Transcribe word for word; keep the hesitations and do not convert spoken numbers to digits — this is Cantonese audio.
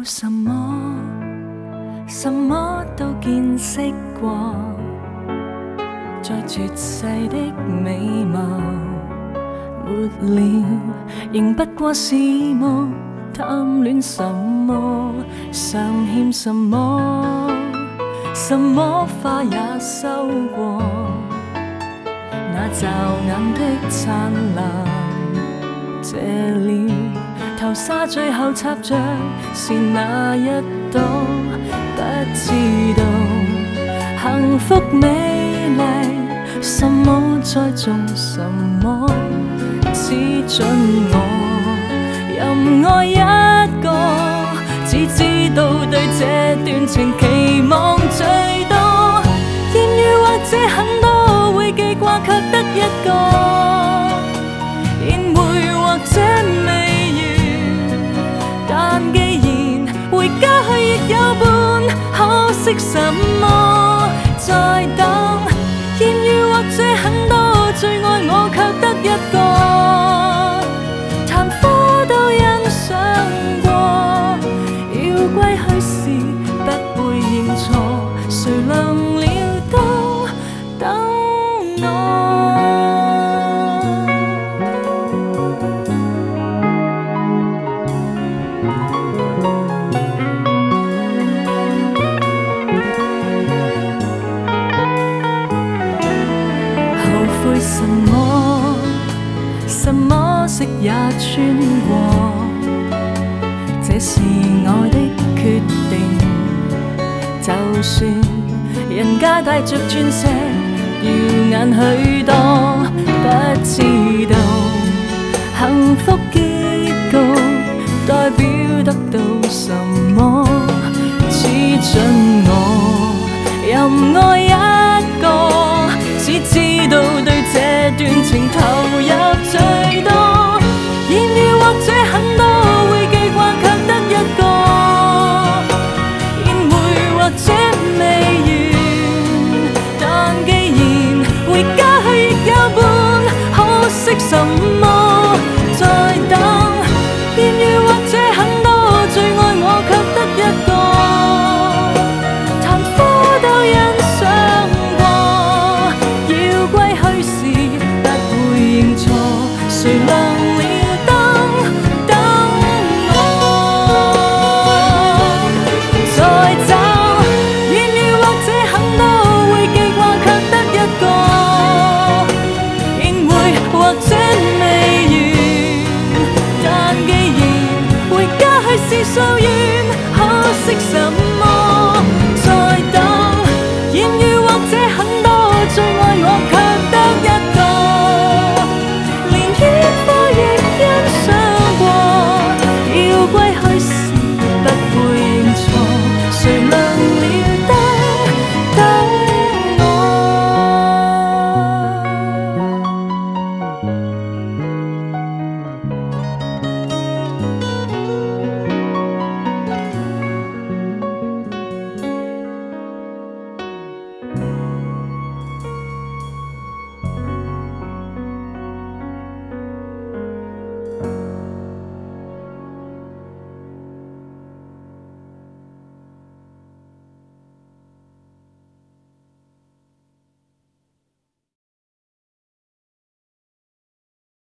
什麼，什麼都見識過，在絕世的美貌，沒了，仍不過是夢。貪戀什麼，尚欠什麼，什麼花也收過，那驟眼的燦爛謝了，頭紗最後插着是那一朵，不知道幸福美麗，什麼栽種什麼，只准我任愛一個，只知道對這段情期望最多，豔遇或者很多會記掛，卻得一個，宴會或者未完，但既然回家去亦有伴，可惜什麼再等，豔遇或者很多，最愛我卻得一個，曇花都欣賞過，要歸去時不會認錯，誰亮了都等我。後悔什麼，什麼色也穿過，這是我的決定。就算人家帶着鑽石耀眼許多，不知道幸福結局代表得到什麼，只准我任愛一個，只知道對這段情投入最多。